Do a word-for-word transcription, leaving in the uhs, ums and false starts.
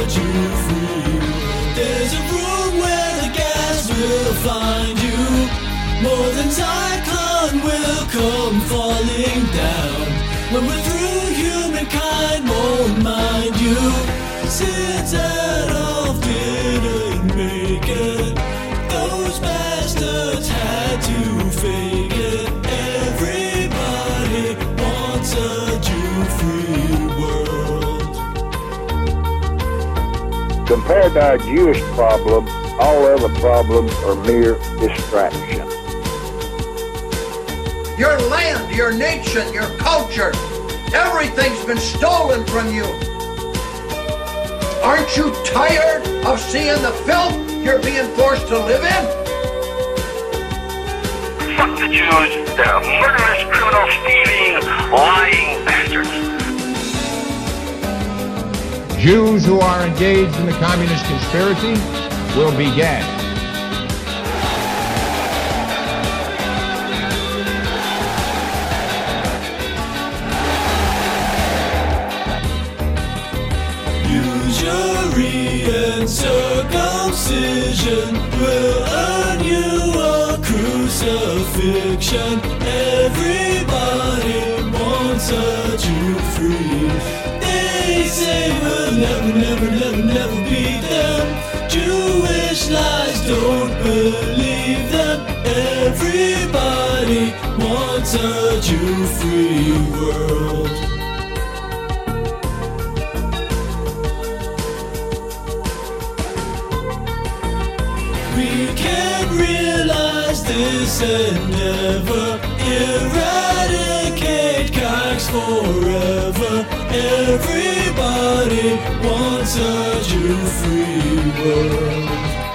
Jew-free world. There's a room where the gas will find you. More than cyclone will come falling down. When we're through, humankind won't mind you. Since Adolf didn't make it, those bastards had to fake it. Everybody wants a Jew-free world. Compared to our Jewish problem, all other problems are mere distraction. Your land, your nation, your culture, everything's been stolen from you. Aren't you tired of seeing the filth you're being forced to live in? Fuck the Jews. They're murderous, criminal, stealing, lying bastards. Jews who are engaged in the communist conspiracy will be gagged. Usury and circumcision will earn you a crucifixion. Everybody wants a Jew-free. They say we'll never, never, never, never beat them. Jewish lies, don't believe them. Everybody wants a Jew-free world. We can't realize this and never eradicate kikes forever. Everybody wants a Jew-free world.